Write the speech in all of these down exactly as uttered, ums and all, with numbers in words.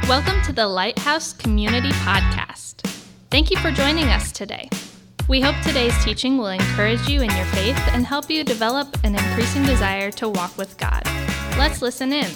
Welcome to the Lighthouse Community Podcast. Thank you for joining us today. We hope today's teaching will encourage you in your faith and help you develop an increasing desire to walk with God. Let's listen in.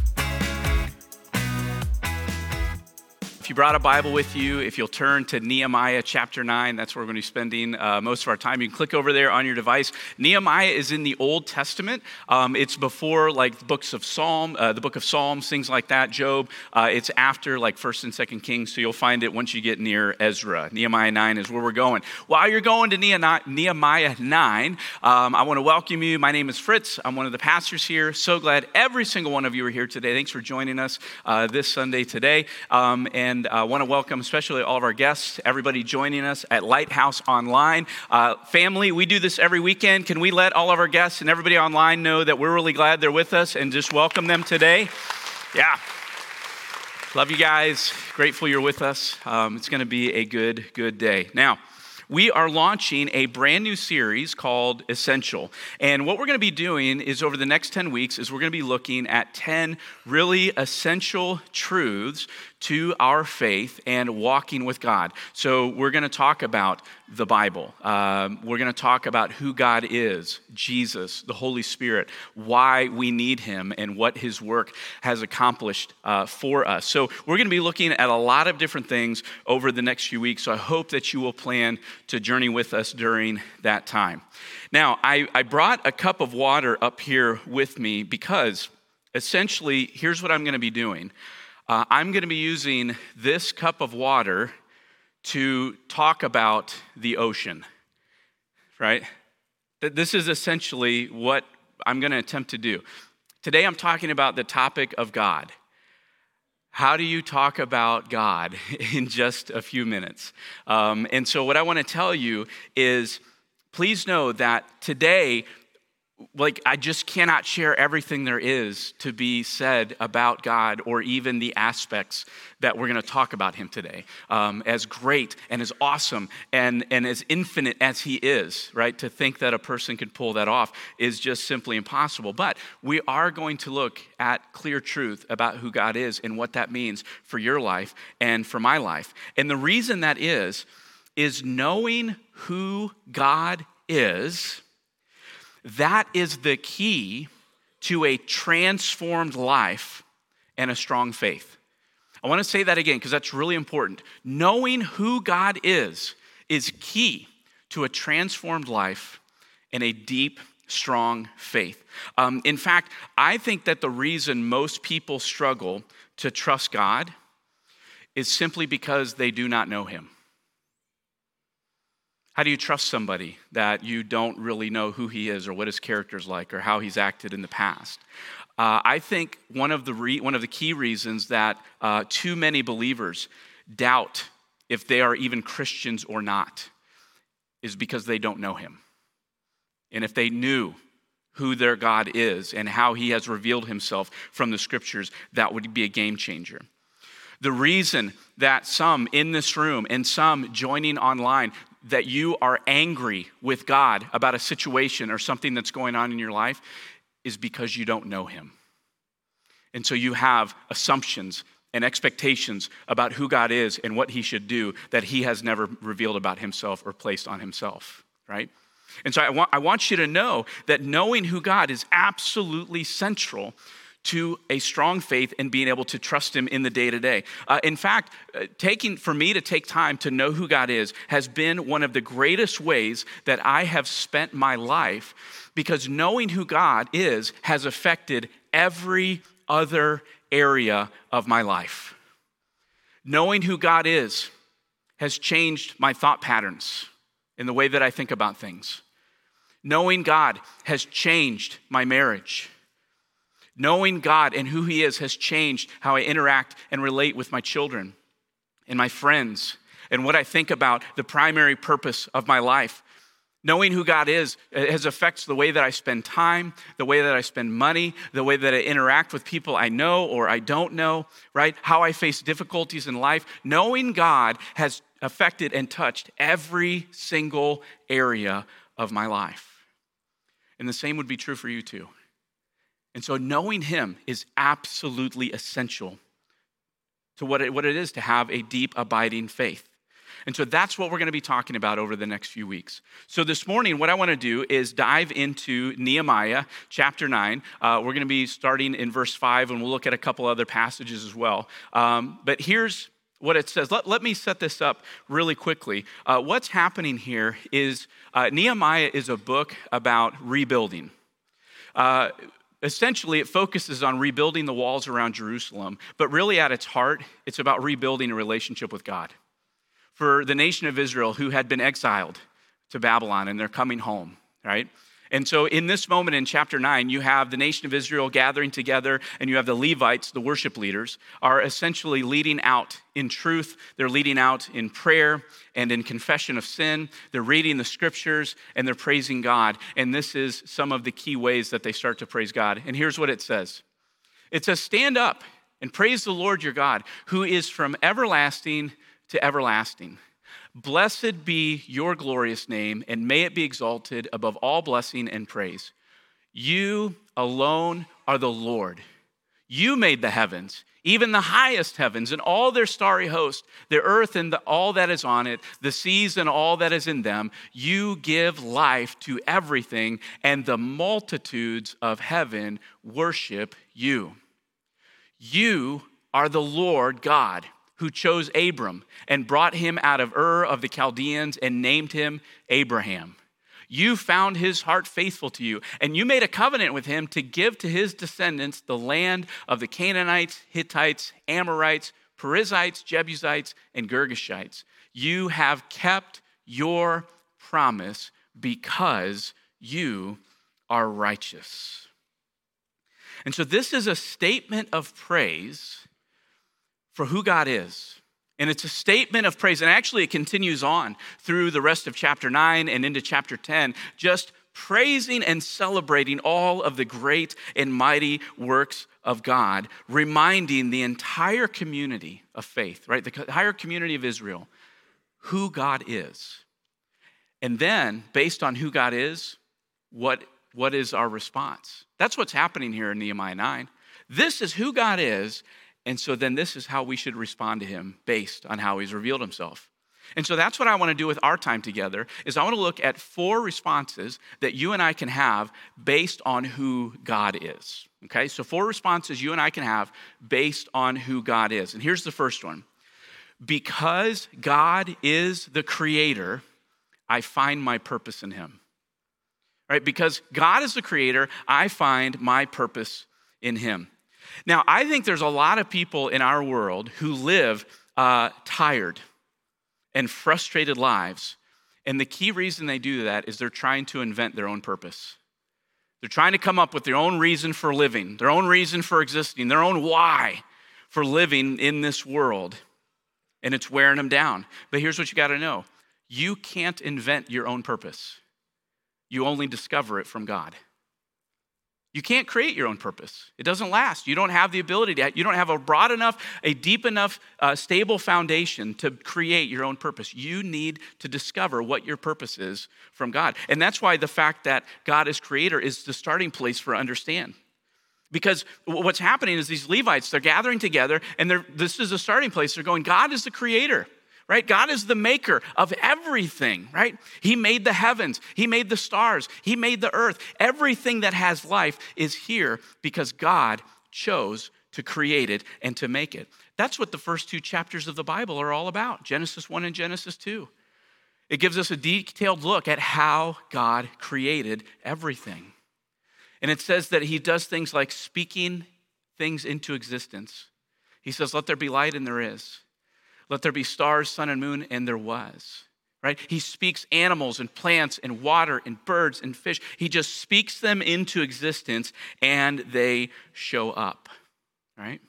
If you brought a Bible with you, if you'll turn to Nehemiah chapter nine, that's where we're going to be spending uh, most of our time. You can click over there on your device. Nehemiah is in the Old Testament. Um, it's before like the books of Psalm, uh, the book of Psalms, things like that, Job. Uh, it's after like First and Second Kings, so you'll find it once you get near Ezra. Nehemiah nine is where we're going. While you're going to Nehemiah nine, um, I want to welcome you. My name is Fritz. I'm one of the pastors here. So glad every single one of you are here today. Thanks for joining us uh, this Sunday today. Um, and I uh, want to welcome especially all of our guests, everybody joining us at Lighthouse Online. Uh, family, we do this every weekend. Can we let all of our guests and everybody online know that we're really glad they're with us and just welcome them today? Yeah. Love you guys. Grateful you're with us. Um, it's going to be a good, good day. Now, we are launching a brand new series called Essential. And what we're going to be doing is over the next ten weeks is we're going to be looking at ten really essential truths to our faith and walking with God. So we're going to talk about the Bible. Um, we're going to talk about who God is, Jesus, the Holy Spirit, why we need him, and what his work has accomplished uh, for us. So we're going to be looking at a lot of different things over the next few weeks. So I hope that you will plan to journey with us during that time. Now, I, I brought a cup of water up here with me because essentially, here's what I'm going to be doing. Uh, I'm going to be using this cup of water to talk about the ocean, right? This is essentially what I'm going to attempt to do. Today, I'm talking about the topic of God. How do you talk about God in just a few minutes? Um, and so what I want to tell you is, please know that today, like, I just cannot share everything there is to be said about God or even the aspects that we're going to talk about him today. Um, as great and as awesome and, and as infinite as he is, right? To think that a person could pull that off is just simply impossible. But we are going to look at clear truth about who God is and what that means for your life and for my life. And the reason that is, is knowing who God is. That is the key to a transformed life and a strong faith. I want to say that again because that's really important. Knowing who God is is key to a transformed life and a deep, strong faith. Um, in fact, I think that the reason most people struggle to trust God is simply because they do not know him. How do you trust somebody that you don't really know who he is or what his character is like or how he's acted in the past? Uh, I think one of the re- one of the key reasons that uh, too many believers doubt if they are even Christians or not is because they don't know him. And if they knew who their God is and how he has revealed himself from the scriptures, that would be a game changer. The reason that some in this room and some joining online, that you are angry with God about a situation or something that's going on in your life is because you don't know him. And so you have assumptions and expectations about who God is and what he should do that he has never revealed about himself or placed on himself, right? And so I want, I want you to know that knowing who God is absolutely central to a strong faith and being able to trust him in the day-to-day. Uh, in fact, uh, taking for me to take time to know who God is has been one of the greatest ways that I have spent my life, because knowing who God is has affected every other area of my life. Knowing who God is has changed my thought patterns in the way that I think about things. Knowing God has changed my marriage. Knowing God and who he is has changed how I interact and relate with my children and my friends and what I think about the primary purpose of my life. Knowing who God is has affects the way that I spend time, the way that I spend money, the way that I interact with people I know or I don't know, right? How I face difficulties in life. Knowing God has affected and touched every single area of my life. And the same would be true for you too. And so knowing him is absolutely essential to what it, what it is to have a deep, abiding faith. And so that's what we're going to be talking about over the next few weeks. So this morning, what I want to do is dive into Nehemiah chapter nine. Uh, we're going to be starting in verse five, and we'll look at a couple other passages as well. Um, but here's what it says. Let, let me set this up really quickly. Uh, what's happening here is uh, Nehemiah is a book about rebuilding. Uh, essentially, it focuses on rebuilding the walls around Jerusalem, but really at its heart, it's about rebuilding a relationship with God. For the nation of Israel who had been exiled to Babylon and they're coming home, right? And so in this moment in chapter nine, you have the nation of Israel gathering together, and you have the Levites, the worship leaders, are essentially leading out in truth. They're leading out in prayer and in confession of sin. They're reading the scriptures and they're praising God. And this is some of the key ways that they start to praise God. And here's what it says. It says, "Stand up and praise the Lord your God, who is from everlasting to everlasting. Blessed be your glorious name, and may it be exalted above all blessing and praise. You alone are the Lord. You made the heavens, even the highest heavens and all their starry host, the earth and the, all that is on it, the seas and all that is in them. You give life to everything, and the multitudes of heaven worship you. You are the Lord God, who chose Abram and brought him out of Ur of the Chaldeans and named him Abraham. You found his heart faithful to you, and you made a covenant with him to give to his descendants the land of the Canaanites, Hittites, Amorites, Perizzites, Jebusites, and Girgashites. You have kept your promise because you are righteous." And so this is a statement of praise for who God is. And it's a statement of praise. And actually it continues on through the rest of chapter nine and into chapter ten, just praising and celebrating all of the great and mighty works of God, reminding the entire community of faith, right? The entire community of Israel, who God is. And then, based on who God is, what, what is our response? That's what's happening here in Nehemiah nine. This is who God is. And so then this is how we should respond to him based on how he's revealed himself. And so that's what I want to do with our time together, is I want to look at four responses that you and I can have based on who God is. Okay, so four responses you and I can have based on who God is. And here's the first one. Because God is the creator, I find my purpose in him. Right? Because God is the creator, I find my purpose in him. Now, I think there's a lot of people in our world who live uh, tired and frustrated lives. And the key reason they do that is they're trying to invent their own purpose. They're trying to come up with their own reason for living, their own reason for existing, their own why for living in this world. And it's wearing them down. But here's what you got to know. You can't invent your own purpose. You only discover it from God. You can't create your own purpose. It doesn't last. You don't have the ability to, you don't have a broad enough, a deep enough, uh, stable foundation to create your own purpose. You need to discover what your purpose is from God. And that's why the fact that God is creator is the starting place for understand. Because what's happening is these Levites, they're gathering together, and they're, this is a starting place. They're going, God is the creator. Right? God is the maker of everything, right? He made the heavens. He made the stars. He made the earth. Everything that has life is here because God chose to create it and to make it. That's what the first two chapters of the Bible are all about, Genesis one and Genesis two. It gives us a detailed look at how God created everything. And it says that he does things like speaking things into existence. He says, let there be light, and there is. Let there be stars, sun, and moon, and there was, right? He speaks animals and plants and water and birds and fish. He just speaks them into existence, and they show up, right?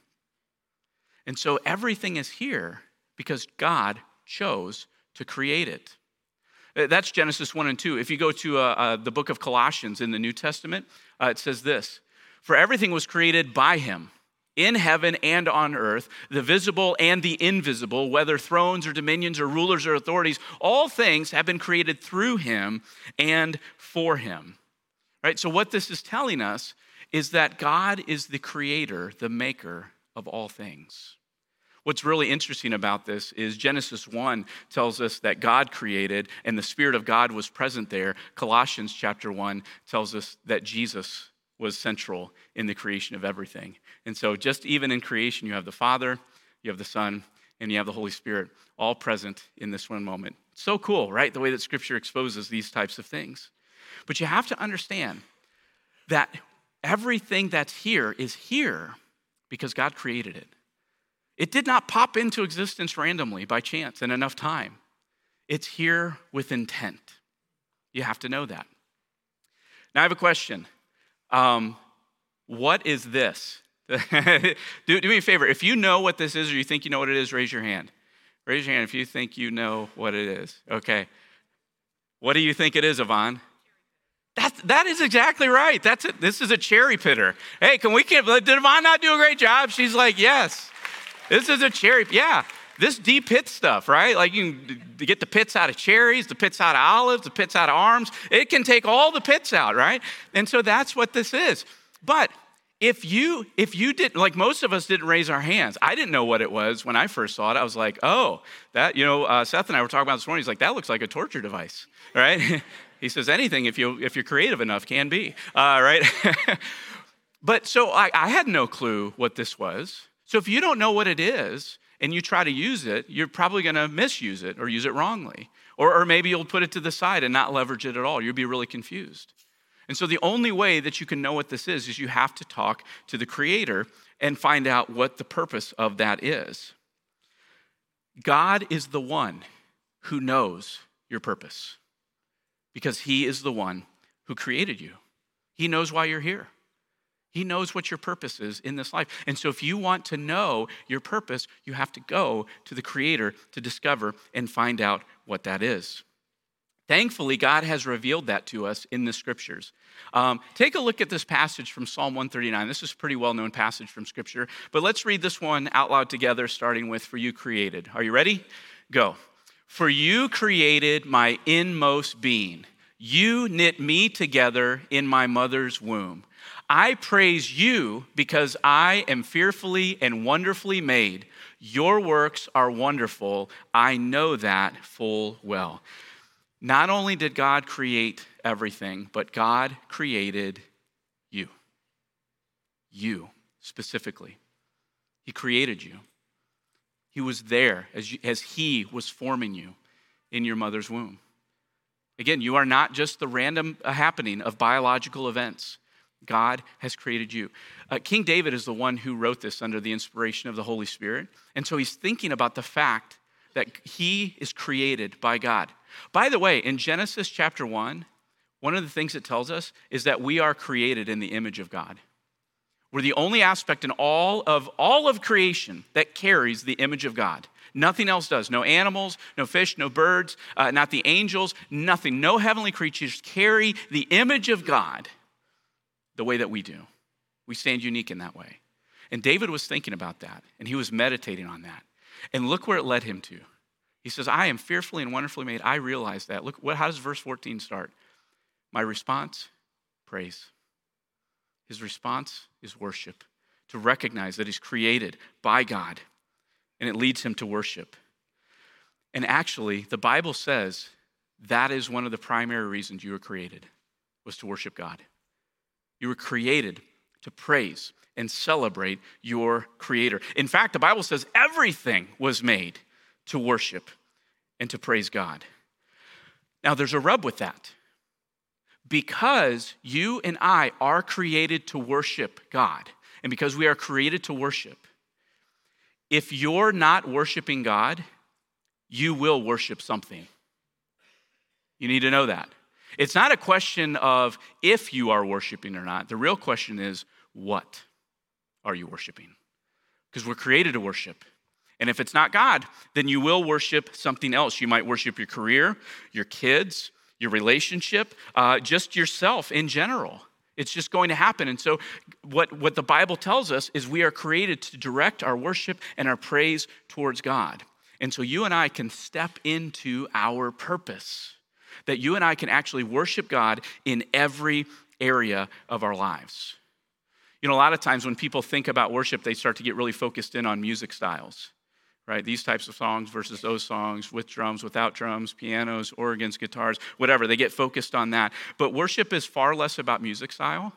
And so everything is here because God chose to create it. That's Genesis one and two. If you go to uh, uh, the book of Colossians in the New Testament, uh, it says this, "For everything was created by him, in heaven and on earth, the visible and the invisible, whether thrones or dominions or rulers or authorities, all things have been created through him and for him." Right? So what this is telling us is that God is the creator, the maker of all things. What's really interesting about this is Genesis one tells us that God created and the Spirit of God was present there. Colossians chapter one tells us that Jesus was central in the creation of everything. And so just even in creation, you have the Father, you have the Son, and you have the Holy Spirit all present in this one moment. So cool, right? The way that Scripture exposes these types of things. But you have to understand that everything that's here is here because God created it. It did not pop into existence randomly by chance in enough time. It's here with intent. You have to know that. Now I have a question. Um, what is this? do, do me a favor. If you know what this is or you think you know what it is, raise your hand. Raise your hand if you think you know what it is. Okay. What do you think it is, Yvonne? That's, that is exactly right. That's it. This is a cherry pitter. Hey, can we, can, did Yvonne not do a great job? She's like, yes. This is a cherry, yeah. This de-pit stuff, right? Like you can get the pits out of cherries, the pits out of olives, the pits out of arms. It can take all the pits out, right? And so that's what this is. But if you if you didn't, like most of us didn't raise our hands. I didn't know what it was when I first saw it. I was like, oh, that, you know, uh, Seth and I were talking about this morning. He's like, that looks like a torture device, right? He says anything, if, you, if you're creative enough, can be, uh, right? But so I, I had no clue what this was. So if you don't know what it is and you try to use it, you're probably going to misuse it or use it wrongly. Or, or maybe you'll put it to the side and not leverage it at all. You'll be really confused. And so the only way that you can know what this is is you have to talk to the Creator and find out what the purpose of that is. God is the one who knows your purpose because He is the one who created you. He knows why you're here. He knows what your purpose is in this life. And so if you want to know your purpose, you have to go to the Creator to discover and find out what that is. Thankfully, God has revealed that to us in the Scriptures. Um, take a look at this passage from Psalm one thirty-nine. This is a pretty well-known passage from Scripture, but let's read this one out loud together, starting with, "For you created." Are you ready? Go. "For you created my inmost being. You knit me together in my mother's womb. I praise you because I am fearfully and wonderfully made. Your works are wonderful. I know that full well." Not only did God create everything, but God created you. You, specifically. He created you. He was there as, you, as He was forming you in your mother's womb. Again, you are not just the random happening of biological events. God has created you. Uh, King David is the one who wrote this under the inspiration of the Holy Spirit. And so he's thinking about the fact that he is created by God. By the way, in Genesis chapter one, one of the things it tells us is that we are created in the image of God. We're the only aspect in all of all of creation that carries the image of God. Nothing else does. No animals, no fish, no birds, uh, not the angels, nothing. No heavenly creatures carry the image of God the way that we do. We stand unique in that way. And David was thinking about that, and he was meditating on that. And look where it led him to. He says, I am fearfully and wonderfully made. I realize that. Look, what, how does verse fourteen start? My response, praise. His response is worship, to recognize that he's created by God, and it leads him to worship. And actually, the Bible says that is one of the primary reasons you were created, was to worship God. You were created to praise and celebrate your Creator. In fact, the Bible says everything was made to worship and to praise God. Now, there's a rub with that. Because you and I are created to worship God, and because we are created to worship, if you're not worshiping God, you will worship something. You need to know that. It's not a question of if you are worshiping or not. The real question is, what are you worshiping? Because we're created to worship. And if it's not God, then you will worship something else. You might worship your career, your kids, your relationship, uh, just yourself in general. It's just going to happen. And so what, what the Bible tells us is we are created to direct our worship and our praise towards God. And so you and I can step into our purpose, that you and I can actually worship God in every area of our lives. You know, a lot of times when people think about worship, they start to get really focused in on music styles. right? These types of songs versus those songs with drums, without drums, pianos, organs, guitars, whatever. They get focused on that. But worship is far less about music style,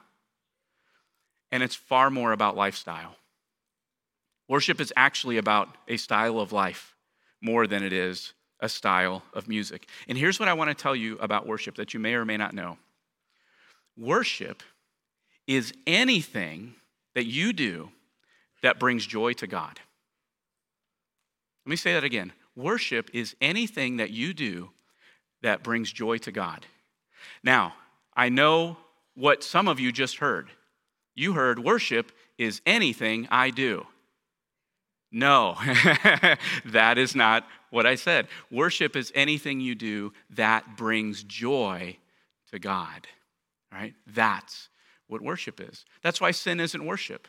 and it's far more about lifestyle. Worship is actually about a style of life more than it is a style of music. And here's what I want to tell you about worship that you may or may not know. Worship is anything that you do that brings joy to God. Let me say that again. Worship is anything that you do that brings joy to God. Now, I know what some of you just heard. You heard worship is anything I do. No, that is not what I said. Worship is anything you do that brings joy to God, right? That's what worship is. That's why sin isn't worship,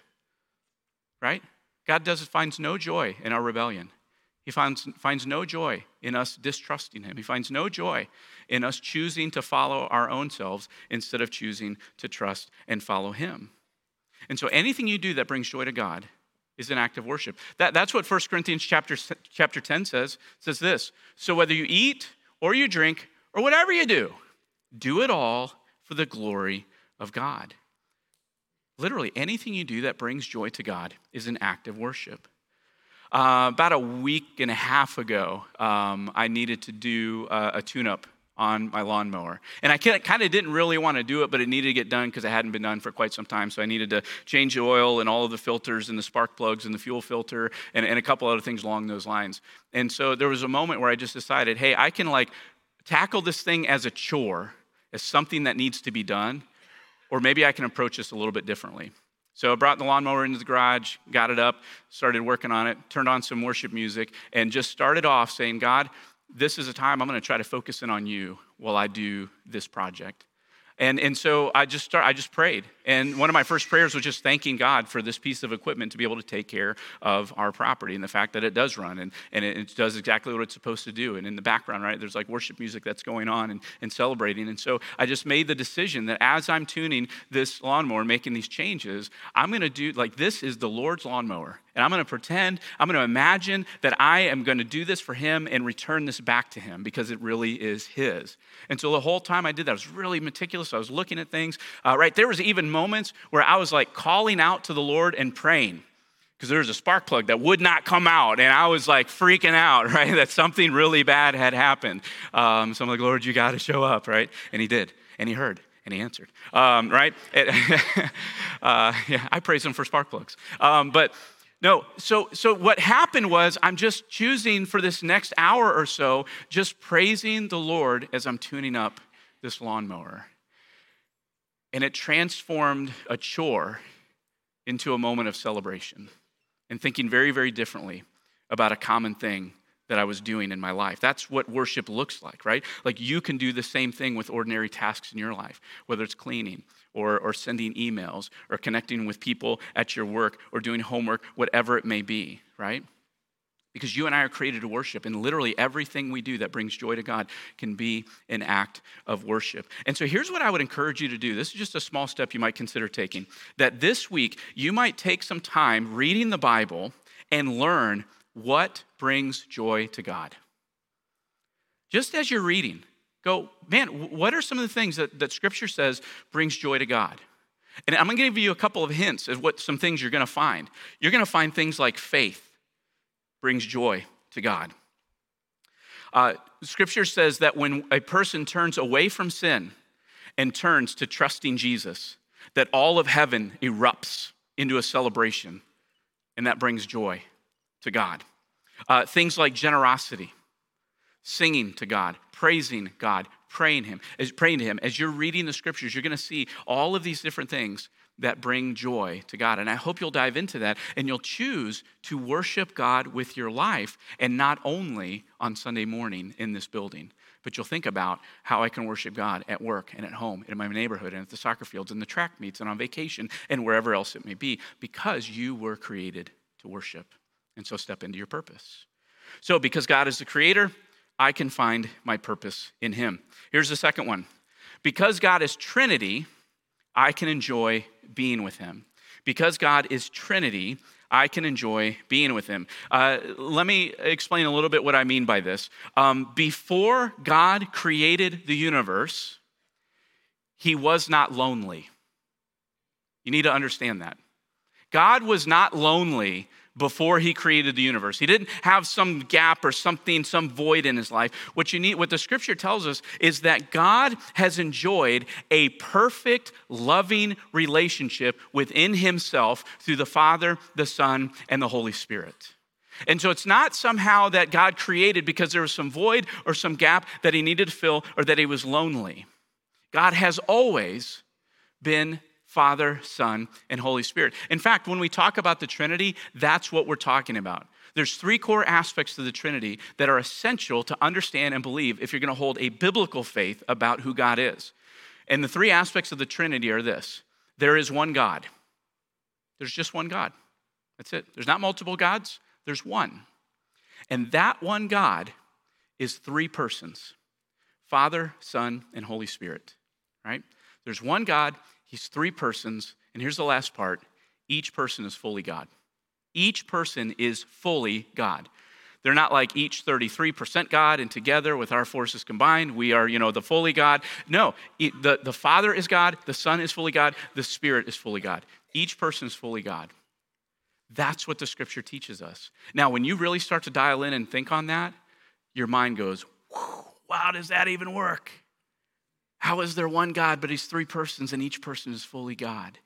right? God does finds no joy in our rebellion. He finds, finds no joy in us distrusting him. He finds no joy in us choosing to follow our own selves instead of choosing to trust and follow him. And so anything you do that brings joy to God is an act of worship. That, that's what First Corinthians chapter, chapter ten says. It says this, so whether you eat or you drink or whatever you do, do it all for the glory of God. Literally, anything you do that brings joy to God is an act of worship. Uh, about a week and a half ago, um, I needed to do uh, a tune-up on my lawnmower. And I kind of didn't really want to do it, but it needed to get done because it hadn't been done for quite some time. So I needed to change the oil and all of the filters and the spark plugs and the fuel filter and, and a couple other things along those lines. And so there was a moment where I just decided, hey, I can like tackle this thing as a chore, as something that needs to be done, or maybe I can approach this a little bit differently. So I brought the lawnmower into the garage, got it up, started working on it, turned on some worship music, and just started off saying, God, this is a time I'm going to try to focus in on you while I do this project. And and so I just start, I just prayed. And one of my first prayers was just thanking God for this piece of equipment to be able to take care of our property and the fact that it does run and, and it, it does exactly what it's supposed to do. And in the background, right, there's like worship music that's going on and, and celebrating. And so I just made the decision that as I'm tuning this lawnmower and making these changes, I'm going to do, like this is the Lord's lawnmower. And I'm going to pretend, I'm going to imagine that I am going to do this for him and return this back to him because it really is his. And so the whole time I did that, I was really meticulous. I was looking at things, uh, right? There was even moments where I was like calling out to the Lord and praying because there was a spark plug that would not come out. And I was like freaking out, right? That something really bad had happened. Um, so I'm like, Lord, you got to show up, right? And he did, and he heard. And he answered, um, right? It, uh, yeah, I praise him for spark plugs. Um, but no, so so what happened was I'm just choosing for this next hour or so, just praising the Lord as I'm tuning up this lawnmower. And it transformed a chore into a moment of celebration and thinking very, very differently about a common thing that I was doing in my life. That's what worship looks like, right? Like you can do the same thing with ordinary tasks in your life, whether it's cleaning or, or sending emails or connecting with people at your work or doing homework, whatever it may be, right? Because you and I are created to worship, and literally everything we do that brings joy to God can be an act of worship. And so here's what I would encourage you to do. This is just a small step you might consider taking. That this week, you might take some time reading the Bible and learn what brings joy to God. Just as you're reading, go, man, what are some of the things that, that Scripture says brings joy to God? And I'm going to give you a couple of hints of what some things you're going to find. You're going to find things like faith brings joy to God. Uh, scripture says that when a person turns away from sin and turns to trusting Jesus, that all of heaven erupts into a celebration, and that brings joy to God. Uh, things like generosity, singing to God, praising God, praying Him, as praying to Him. As you're reading the scriptures, you're going to see all of these different things that bring joy to God. And I hope you'll dive into that and you'll choose to worship God with your life, and not only on Sunday morning in this building, but you'll think about how I can worship God at work and at home, and in my neighborhood, and at the soccer fields, and the track meets, and on vacation, and wherever else it may be, because you were created to worship. And so step into your purpose. So because God is the creator, I can find my purpose in Him. Here's the second one. Because God is Trinity, I can enjoy being with Him. Because God is Trinity, I can enjoy being with him. Uh, let me explain a little bit what I mean by this. Um, before God created the universe, he was not lonely. You need to understand that. God was not lonely before he created the universe. He didn't have some gap or something, some void in his life. What you need, what the scripture tells us is that God has enjoyed a perfect, loving relationship within himself through the Father, the Son, and the Holy Spirit. And so it's not somehow that God created because there was some void or some gap that he needed to fill or that he was lonely. God has always been Father, Son, and Holy Spirit. In fact, when we talk about the Trinity, that's what we're talking about. There's three core aspects to the Trinity that are essential to understand and believe if you're going to hold a biblical faith about who God is. And the three aspects of the Trinity are this. There is one God. There's just one God. That's it. There's not multiple gods. There's one. And that one God is three persons. Father, Son, and Holy Spirit. Right? There's one God. He's three persons, and here's the last part. Each person is fully God. Each person is fully God. They're not like each thirty-three percent God, and together with our forces combined, we are, you know, the fully God. No, the, the Father is God, the Son is fully God, the Spirit is fully God. Each person is fully God. That's what the scripture teaches us. Now, when you really start to dial in and think on that, your mind goes, wow, does that even work? How is there one God, but he's three persons and each person is fully God?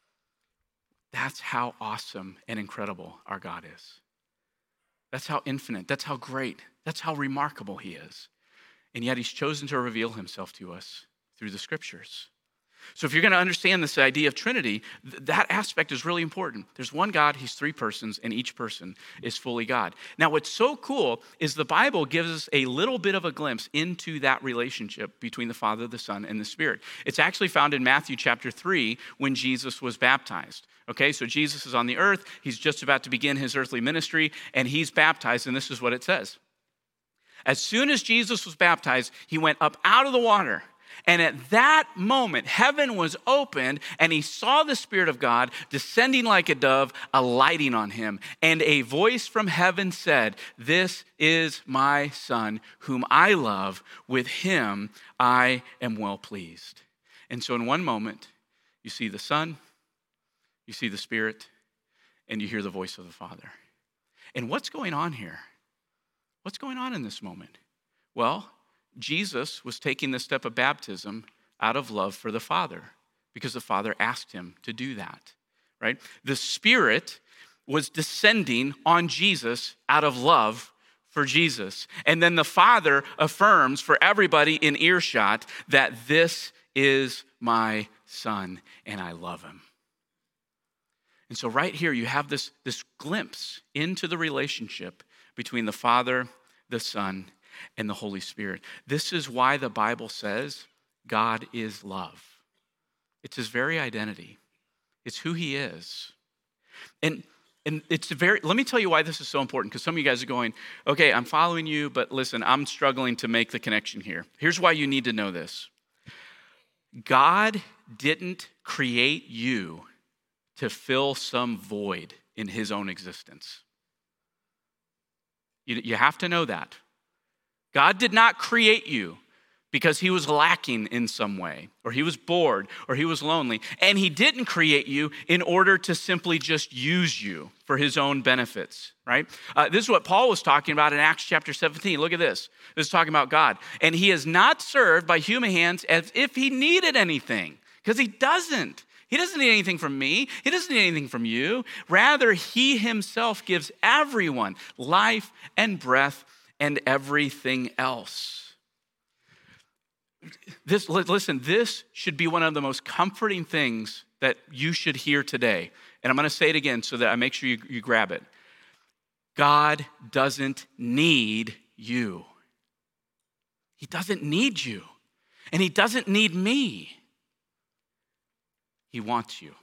That's how awesome and incredible our God is. That's how infinite, that's how great, that's how remarkable he is. And yet he's chosen to reveal himself to us through the scriptures. So if you're going to understand this idea of Trinity, th- that aspect is really important. There's one God, he's three persons, and each person is fully God. Now, what's so cool is the Bible gives us a little bit of a glimpse into that relationship between the Father, the Son, and the Spirit. It's actually found in Matthew chapter three when Jesus was baptized. Okay, so Jesus is on the earth. He's just about to begin his earthly ministry, and he's baptized, and this is what it says. As soon as Jesus was baptized, he went up out of the water. And at that moment, heaven was opened, and he saw the Spirit of God descending like a dove, alighting on him. And a voice from heaven said, "This is my Son, whom I love. With him I am well pleased." And so in one moment, you see the Son, you see the Spirit, and you hear the voice of the Father. And what's going on here? What's going on in this moment? Well, Jesus was taking the step of baptism out of love for the Father because the Father asked him to do that, right? The Spirit was descending on Jesus out of love for Jesus. And then the Father affirms for everybody in earshot that this is my Son and I love him. And so right here you have this, this glimpse into the relationship between the Father, the Son, and the Holy Spirit. This is why the Bible says God is love. It's his very identity. It's who he is. And, and it's very, let me tell you why this is so important, because some of you guys are going, okay, I'm following you, but listen, I'm struggling to make the connection here. Here's why you need to know this. God didn't create you to fill some void in his own existence. You, you have to know that. God did not create you because he was lacking in some way, or he was bored, or he was lonely. And he didn't create you in order to simply just use you for his own benefits, right? Uh, this is what Paul was talking about in Acts chapter seventeen. Look at this. This is talking about God. And he is not served by human hands as if he needed anything, because he doesn't. He doesn't need anything from me. He doesn't need anything from you. Rather, he himself gives everyone life and breath and everything else. This, listen, this should be one of the most comforting things that you should hear today. And I'm going to say it again so that I make sure you, you grab it. God doesn't need you. He doesn't need you. And he doesn't need me. He wants you.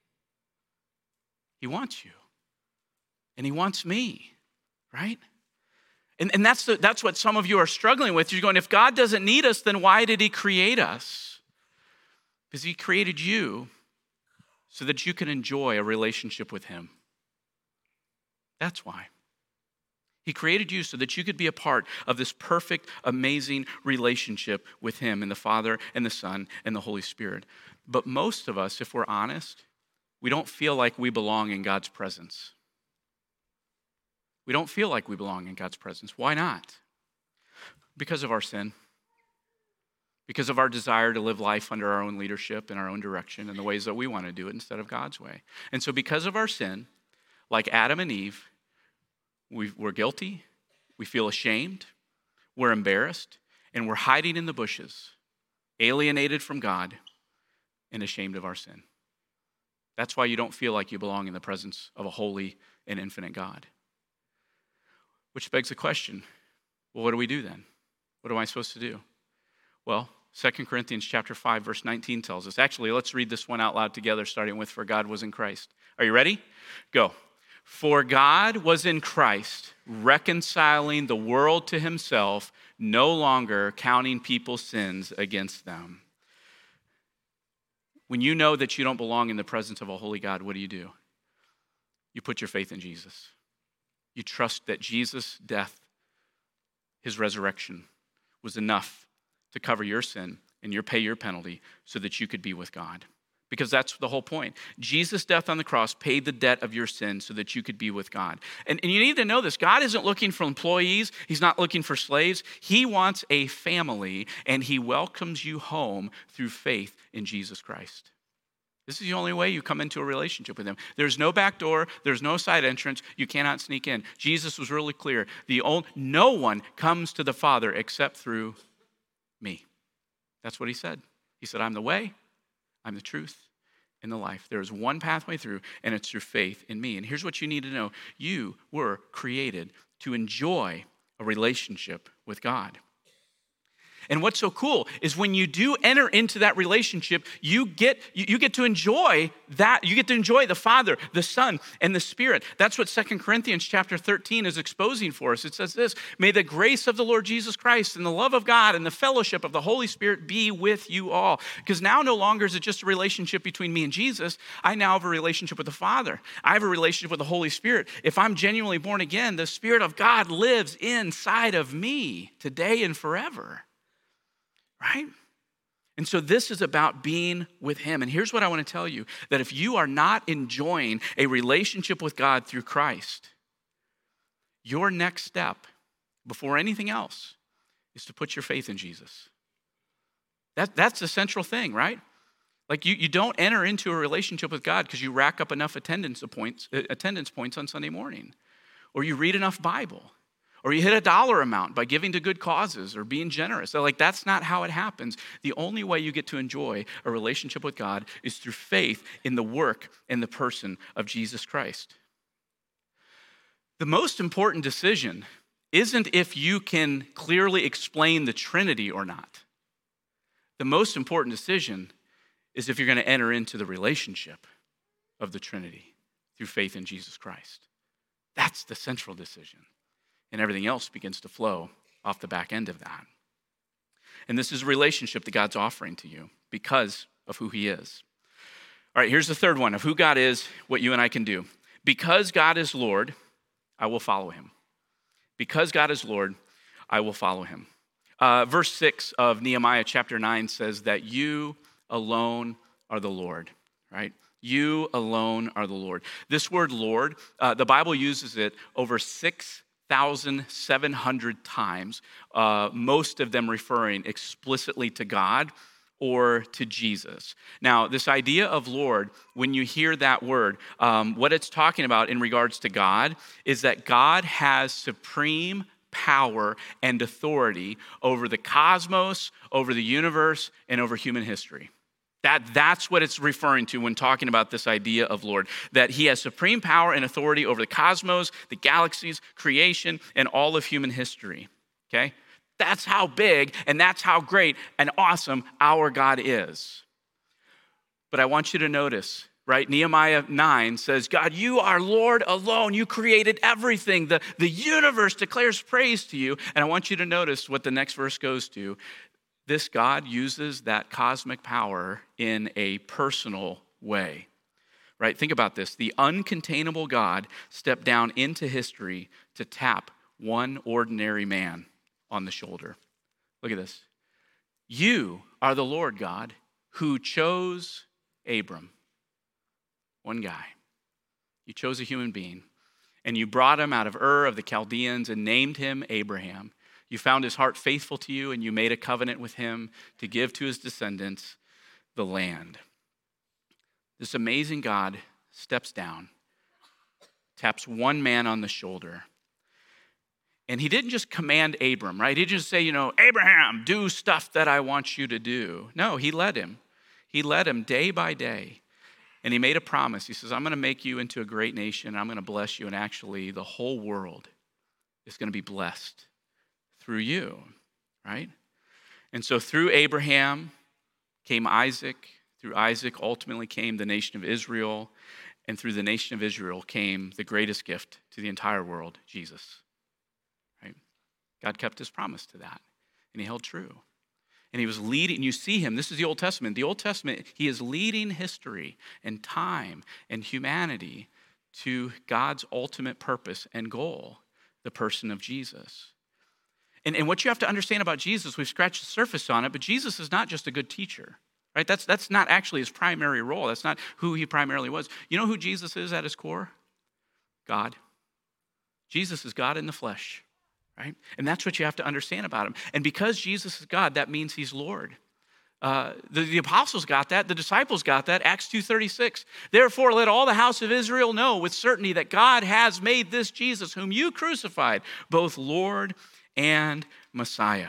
He wants you. And he wants me, right? And, and that's, the, that's what some of you are struggling with. You're going, if God doesn't need us, then why did he create us? Because he created you so that you can enjoy a relationship with him. That's why. He created you so that you could be a part of this perfect, amazing relationship with him and the Father and the Son and the Holy Spirit. But most of us, if we're honest, we don't feel like we belong in God's presence. We don't feel like we belong in God's presence. Why not? Because of our sin. Because of our desire to live life under our own leadership and our own direction and the ways that we want to do it instead of God's way. And so because of our sin, like Adam and Eve, we, we're guilty, we feel ashamed, we're embarrassed, and we're hiding in the bushes, alienated from God and ashamed of our sin. That's why you don't feel like you belong in the presence of a holy and infinite God. Which begs the question, well, what do we do then? What am I supposed to do? Well, Second Corinthians chapter five, verse nineteen tells us. Actually, let's read this one out loud together, starting with, for God was in Christ. Are you ready? Go. For God was in Christ, reconciling the world to himself, no longer counting people's sins against them. When you know that you don't belong in the presence of a holy God, what do you do? You put your faith in Jesus. You trust that Jesus' death, his resurrection, was enough to cover your sin and your pay your penalty so that you could be with God. Because that's the whole point. Jesus' death on the cross paid the debt of your sin so that you could be with God. And, and you need to know this. God isn't looking for employees. He's not looking for slaves. He wants a family, and he welcomes you home through faith in Jesus Christ. This is the only way you come into a relationship with him. There's no back door. There's no side entrance. You cannot sneak in. Jesus was really clear. The only, no one comes to the Father except through me. That's what he said. He said, I'm the way, I'm the truth, and the life. There is one pathway through, and it's through faith in me. And here's what you need to know. You were created to enjoy a relationship with God. And what's so cool is when you do enter into that relationship, you get you, you get to enjoy that. You get to enjoy the Father, the Son, and the Spirit. That's what Second Corinthians chapter thirteen is exposing for us. It says this, may the grace of the Lord Jesus Christ and the love of God and the fellowship of the Holy Spirit be with you all. Because now no longer is it just a relationship between me and Jesus. I now have a relationship with the Father. I have a relationship with the Holy Spirit. If I'm genuinely born again, the Spirit of God lives inside of me today and forever. Right? And so this is about being with him. And here's what I want to tell you, that if you are not enjoying a relationship with God through Christ, your next step before anything else is to put your faith in Jesus. That, that's the central thing, right? Like you, you don't enter into a relationship with God because you rack up enough attendance points, attendance points on Sunday morning, or you read enough Bible, or you hit a dollar amount by giving to good causes or being generous. So like that's not how it happens. The only way you get to enjoy a relationship with God is through faith in the work and the person of Jesus Christ. The most important decision isn't if you can clearly explain the Trinity or not. The most important decision is if you're going to enter into the relationship of the Trinity through faith in Jesus Christ. That's the central decision. And everything else begins to flow off the back end of that. And this is a relationship that God's offering to you because of who he is. All right, here's the third one of who God is, what you and I can do. Because God is Lord, I will follow him. Because God is Lord, I will follow him. Uh, verse six of Nehemiah chapter nine says that you alone are the Lord, right? You alone are the Lord. This word Lord, uh, the Bible uses it over six one thousand seven hundred times, uh, most of them referring explicitly to God or to Jesus. Now, this idea of Lord, when you hear that word, um, what it's talking about in regards to God is that God has supreme power and authority over the cosmos, over the universe, and over human history. That, that's what it's referring to when talking about this idea of Lord, that he has supreme power and authority over the cosmos, the galaxies, creation, and all of human history, okay? That's how big and that's how great and awesome our God is. But I want you to notice, right? Nehemiah nine says, God, you are Lord alone. You created everything. The, the universe declares praise to you. And I want you to notice what the next verse goes to. This God uses that cosmic power in a personal way. right? Think about this. The uncontainable God stepped down into history to tap one ordinary man on the shoulder. Look at this. You are the Lord God who chose Abram, one guy. You chose a human being, and you brought him out of Ur of the Chaldeans and named him Abraham. You found his heart faithful to you, and you made a covenant with him to give to his descendants the land. This amazing God steps down, taps one man on the shoulder. And he didn't just command Abram, right? He didn't just say, you know, Abraham, do stuff that I want you to do. No, he led him. He led him day by day. And he made a promise. He says, I'm going to make you into a great nation. I'm going to bless you. And actually, the whole world is going to be blessed through you, right? And so through Abraham came Isaac. Through Isaac ultimately came the nation of Israel. And through the nation of Israel came the greatest gift to the entire world, Jesus. Right? God kept his promise to that. And he held true. And he was leading, you see him, this is the Old Testament. The Old Testament, he is leading history and time and humanity to God's ultimate purpose and goal, the person of Jesus. And, and what you have to understand about Jesus, we've scratched the surface on it, but Jesus is not just a good teacher, right? That's, that's not actually his primary role. That's not who he primarily was. You know who Jesus is at his core? God. Jesus is God in the flesh. Right? And that's what you have to understand about him. And because Jesus is God, that means he's Lord. Uh, the, the apostles got that. The disciples got that. Acts two thirty-six. Therefore, let all the house of Israel know with certainty that God has made this Jesus, whom you crucified, both Lord and Messiah.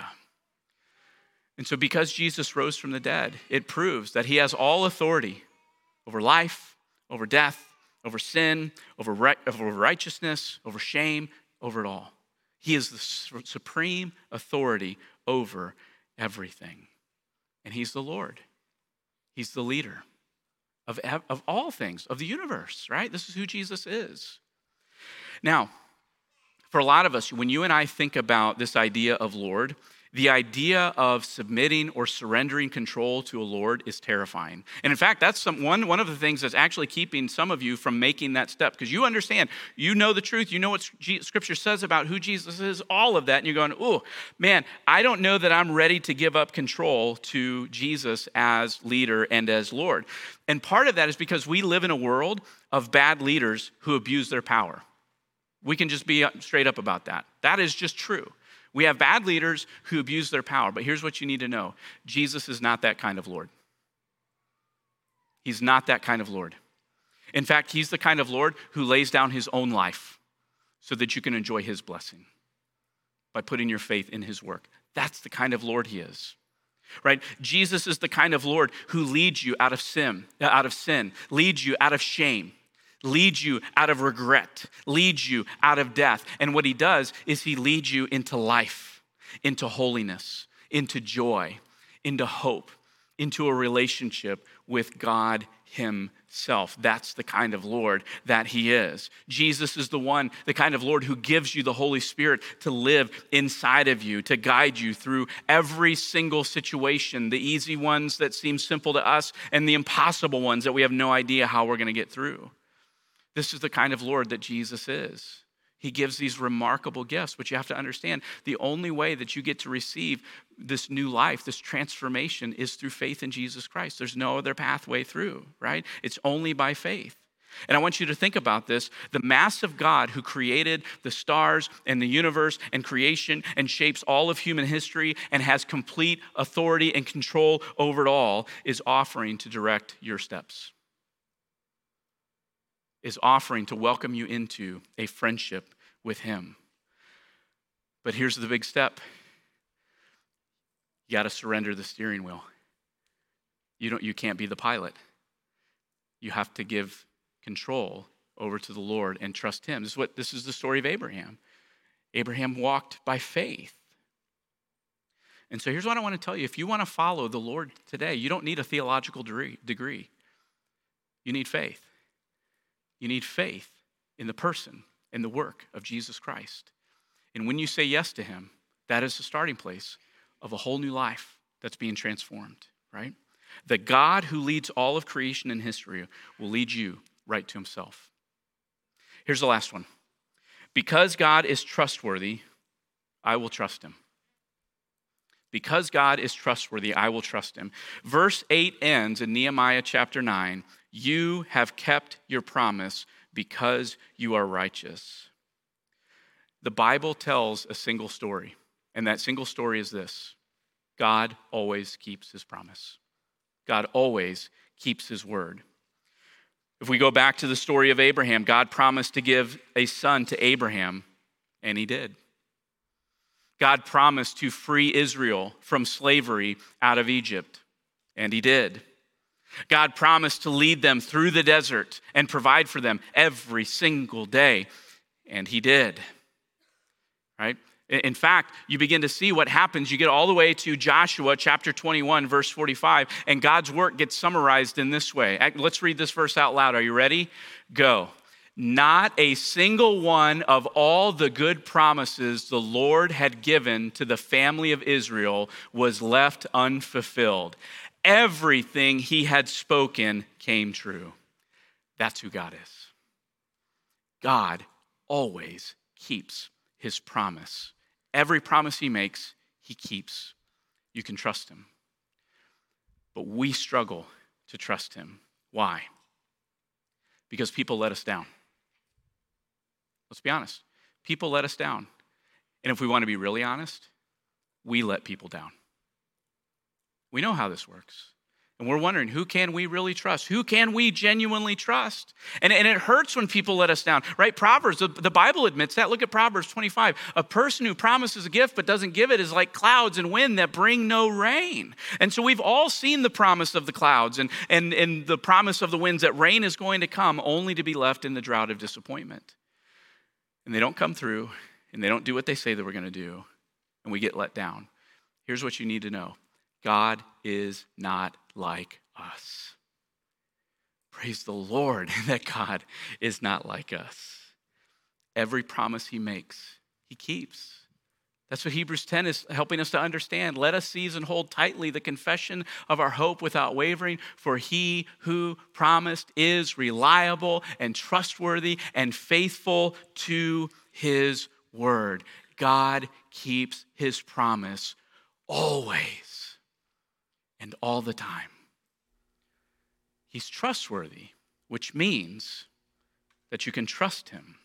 And so because Jesus rose from the dead, it proves that he has all authority over life, over death, over sin, over, right, over righteousness, over shame, over it all. He is the supreme authority over everything. And he's the Lord. He's the leader of, of all things, of the universe, right? This is who Jesus is. Now, for a lot of us, when you and I think about this idea of Lord, the idea of submitting or surrendering control to a Lord is terrifying. And in fact, that's some, one, one of the things that's actually keeping some of you from making that step. Because you understand, you know the truth, you know what Scripture says about who Jesus is, all of that. And you're going, oh, man, I don't know that I'm ready to give up control to Jesus as leader and as Lord. And part of that is because we live in a world of bad leaders who abuse their power. We can just be straight up about that. That is just true. We have bad leaders who abuse their power, but here's what you need to know. Jesus is not that kind of Lord. He's not that kind of Lord. In fact, he's the kind of Lord who lays down his own life so that you can enjoy his blessing by putting your faith in his work. That's the kind of Lord he is, right? Jesus is the kind of Lord who leads you out of sin, out of sin, leads you out of shame, leads you out of regret, leads you out of death. And what he does is he leads you into life, into holiness, into joy, into hope, into a relationship with God himself. That's the kind of Lord that he is. Jesus is the one, the kind of Lord who gives you the Holy Spirit to live inside of you, to guide you through every single situation, the easy ones that seem simple to us and the impossible ones that we have no idea how we're going to get through. This is the kind of Lord that Jesus is. He gives these remarkable gifts, but you have to understand the only way that you get to receive this new life, this transformation, is through faith in Jesus Christ. There's no other pathway through, right? It's only by faith. And I want you to think about this. The massive God who created the stars and the universe and creation and shapes all of human history and has complete authority and control over it all is offering to direct your steps. Is offering to welcome you into a friendship with him. But here's the big step. You got to surrender the steering wheel. You don't, you can't be the pilot. You have to give control over to the Lord and trust him. This is what this is the story of Abraham. Abraham walked by faith. And so here's what I want to tell you. If you want to follow the Lord today, you don't need a theological degree. You need faith. You need faith in the person and the work of Jesus Christ. And when you say yes to him, that is the starting place of a whole new life that's being transformed, right? The God who leads all of creation and history will lead you right to himself. Here's the last one. Because God is trustworthy, I will trust him. Because God is trustworthy, I will trust him. Verse eight ends in Nehemiah chapter nine. You have kept your promise because you are righteous. The Bible tells a single story, and that single story is this. God always keeps his promise. God always keeps his word. If we go back to the story of Abraham, God promised to give a son to Abraham, and he did. God promised to free Israel from slavery out of Egypt, and he did. God promised to lead them through the desert and provide for them every single day, and he did. Right? In fact, you begin to see what happens. You get all the way to Joshua chapter twenty-one, verse forty-five, and God's work gets summarized in this way. Let's read this verse out loud. Are you ready? Go. Not a single one of all the good promises the Lord had given to the family of Israel was left unfulfilled. Everything he had spoken came true. That's who God is. God always keeps his promise. Every promise he makes, he keeps. You can trust him. But we struggle to trust him. Why? Because people let us down. Let's be honest. People let us down. And if we want to be really honest, we let people down. We know how this works. And we're wondering, who can we really trust? Who can we genuinely trust? And, and it hurts when people let us down, right? Proverbs, the, the Bible admits that. Look at Proverbs twenty-five. A person who promises a gift but doesn't give it is like clouds and wind that bring no rain. And so we've all seen the promise of the clouds and, and, and the promise of the winds that rain is going to come only to be left in the drought of disappointment. And they don't come through, and they don't do what they say they were going to do, and we get let down. Here's what you need to know. God is not like us. Praise the Lord that God is not like us. Every promise he makes, he keeps. That's what Hebrews ten is helping us to understand. Let us seize and hold tightly the confession of our hope without wavering, for he who promised is reliable and trustworthy and faithful to his word. God keeps his promise always. And all the time. He's trustworthy, which means that you can trust him.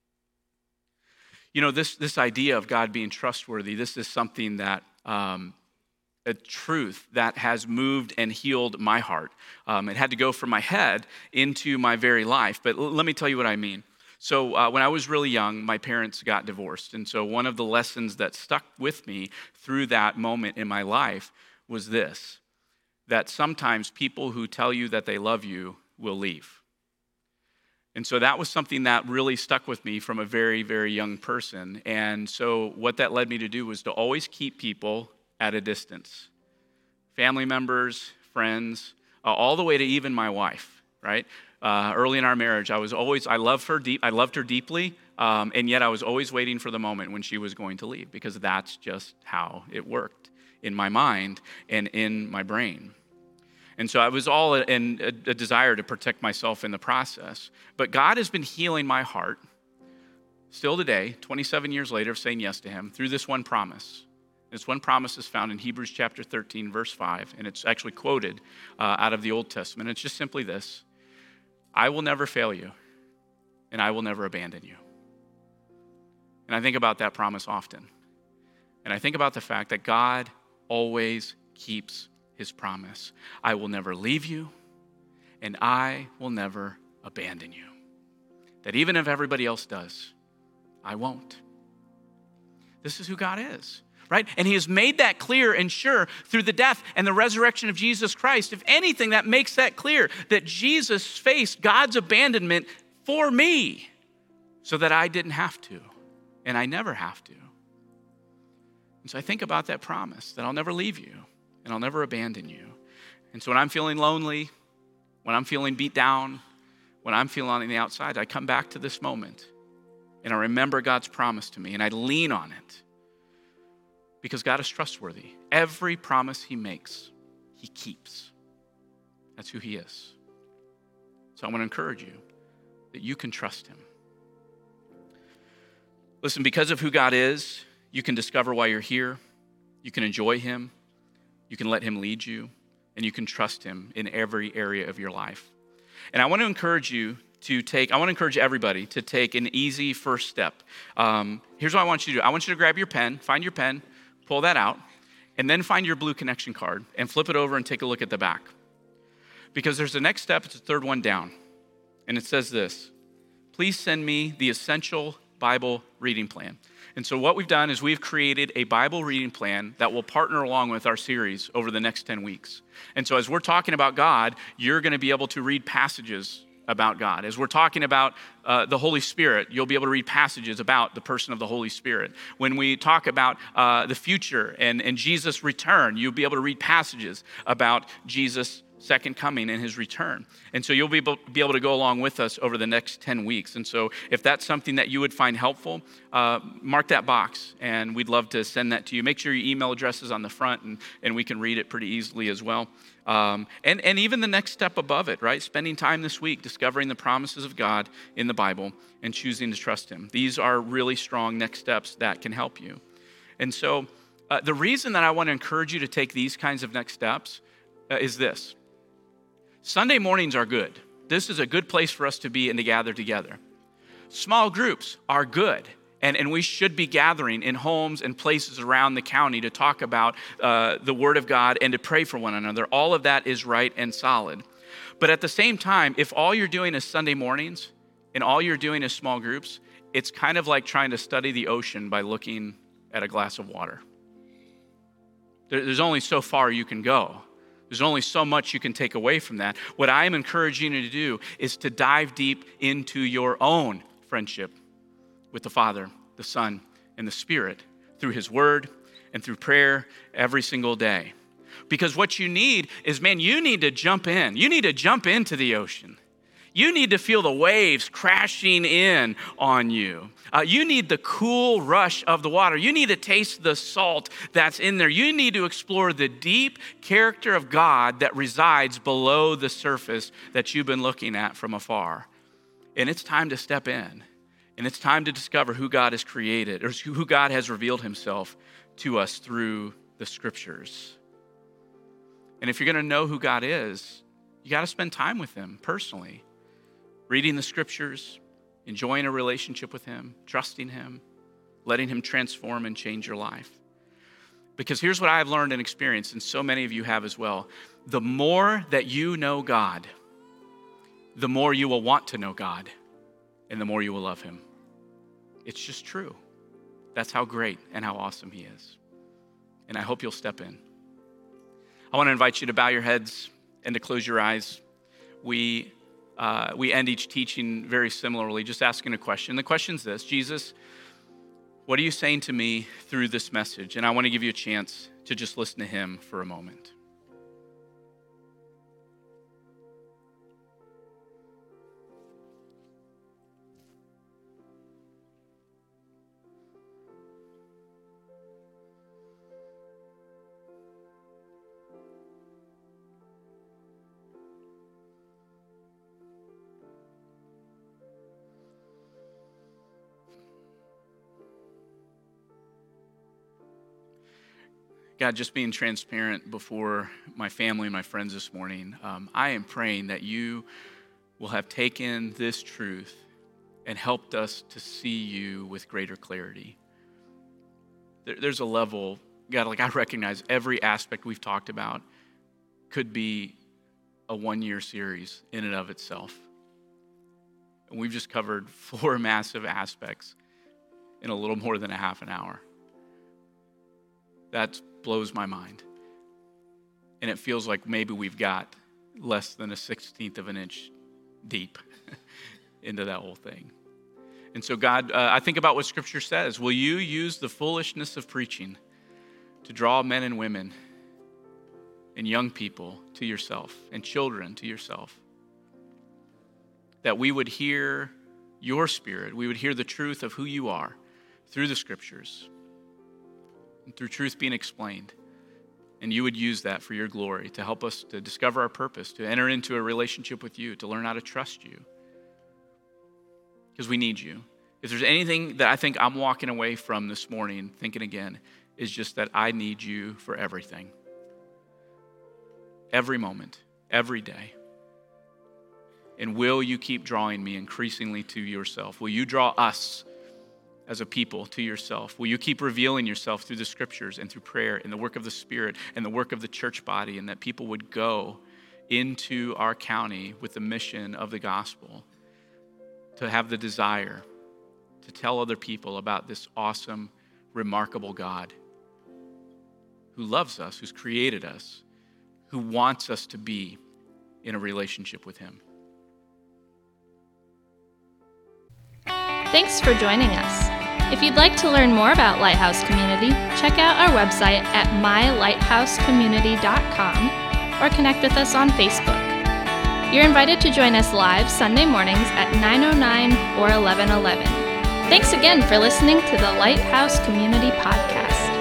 You know, this, this idea of God being trustworthy, this is something that, um, a truth that has moved and healed my heart. Um, it had to go from my head into my very life. But l- let me tell you what I mean. So uh, when I was really young, my parents got divorced. And so one of the lessons that stuck with me through that moment in my life was this. That sometimes people who tell you that they love you will leave. And so that was something that really stuck with me from a very, very young person. And so what that led me to do was to always keep people at a distance. Family members, friends, uh, all the way to even my wife, right? Uh, early in our marriage, I was always, I loved her deep, I loved her deeply, um, and yet I was always waiting for the moment when she was going to leave because that's just how it worked. In my mind and in my brain. And so it was all in a, a desire to protect myself in the process. But God has been healing my heart still today, twenty-seven years later, of saying yes to him through this one promise. This one promise is found in Hebrews chapter thirteen, verse five, and it's actually quoted uh, out of the Old Testament. It's just simply this. I will never fail you, and I will never abandon you. And I think about that promise often. And I think about the fact that God always keeps his promise. I will never leave you, and I will never abandon you. That even if everybody else does, I won't. This is who God is, right? And he has made that clear and sure through the death and the resurrection of Jesus Christ. If anything, that makes that clear, that Jesus faced God's abandonment for me so that I didn't have to, and I never have to. And so I think about that promise that I'll never leave you and I'll never abandon you. And so when I'm feeling lonely, when I'm feeling beat down, when I'm feeling on the outside, I come back to this moment and I remember God's promise to me and I lean on it because God is trustworthy. Every promise he makes, he keeps. That's who he is. So I want to encourage you. that you can trust him. Listen, because of who God is, you can discover why you're here. You can enjoy him. You can let him lead you. And you can trust him in every area of your life. And I want to encourage you to take, I want to encourage everybody to take an easy first step. Um, here's what I want you to do. I want you to grab your pen, find your pen, pull that out, and then find your blue connection card and flip it over and take a look at the back. Because there's the next step, it's the third one down. And it says this: please send me the essential Bible reading plan. And so what we've done is we've created a Bible reading plan that will partner along with our series over the next ten weeks. And so as we're talking about God, you're going to be able to read passages about God. As we're talking about uh, the Holy Spirit, you'll be able to read passages about the person of the Holy Spirit. When we talk about uh, the future and, and Jesus' return, you'll be able to read passages about Jesus' second coming and his return. And so you'll be able, be able to go along with us over the next ten weeks. And so if that's something that you would find helpful, uh, mark that box, and we'd love to send that to you. Make sure your email address is on the front, and, and we can read it pretty easily as well. Um, and, and even the next step above it, right? Spending time this week discovering the promises of God in the Bible and choosing to trust him. These are really strong next steps that can help you. And so uh, the reason that I want to encourage you to take these kinds of next steps uh, is this. Sunday mornings are good. This is a good place for us to be and to gather together. Small groups are good, and, and we should be gathering in homes and places around the county to talk about uh, the Word of God and to pray for one another. All of that is right and solid. But at the same time, if all you're doing is Sunday mornings and all you're doing is small groups, it's kind of like trying to study the ocean by looking at a glass of water. There, there's only so far you can go. There's only so much you can take away from that. What I am encouraging you to do is to dive deep into your own friendship with the Father, the Son, and the Spirit through his word and through prayer every single day. Because what you need is, man, you need to jump in. You need to jump into the ocean. You need to feel the waves crashing in on you. Uh, you need the cool rush of the water. You need to taste the salt that's in there. You need to explore the deep character of God that resides below the surface that you've been looking at from afar. And it's time to step in. And it's time to discover who God has created, or who God has revealed himself to us through the scriptures. And if you're going to know who God is, you got to spend time with him personally. Reading the scriptures, enjoying a relationship with him, trusting him, letting him transform and change your life. Because here's what I've learned and experienced, and so many of you have as well. The more that you know God, the more you will want to know God, and the more you will love him. It's just true. That's how great and how awesome he is. And I hope you'll step in. I want to invite you to bow your heads and to close your eyes. We Uh, we end each teaching very similarly, just asking a question. The question's this: Jesus, what are you saying to me through this message? And I want to give you a chance to just listen to him for a moment. God, just being transparent before my family and my friends this morning, um, I am praying that you will have taken this truth and helped us to see you with greater clarity. There, there's a level, God, like I recognize every aspect we've talked about could be a one-year series in and of itself. And we've just covered four massive aspects in a little more than a half an hour. That blows my mind. And it feels like maybe we've got less than a sixteenth of an inch deep into that whole thing. And so God, uh, I think about what Scripture says. Will you use the foolishness of preaching to draw men and women and young people to yourself and children to yourself? That we would hear your Spirit, we would hear the truth of who you are through the Scriptures, and through truth being explained. And you would use that for your glory to help us to discover our purpose, to enter into a relationship with you, to learn how to trust you. because we need you. If there's anything that I think I'm walking away from this morning, thinking again, is just that I need you for everything. Every moment, every day. And will you keep drawing me increasingly to yourself? Will you draw us as a people to yourself? Will you keep revealing yourself through the scriptures and through prayer and the work of the Spirit and the work of the church body, and that people would go into our county with the mission of the gospel to have the desire to tell other people about this awesome, remarkable God who loves us, who's created us, who wants us to be in a relationship with him. Thanks for joining us. If you'd like to learn more about Lighthouse Community, check out our website at my lighthouse community dot com or connect with us on Facebook. You're invited to join us live Sunday mornings at nine oh nine or eleven eleven. Thanks again for listening to the Lighthouse Community Podcast.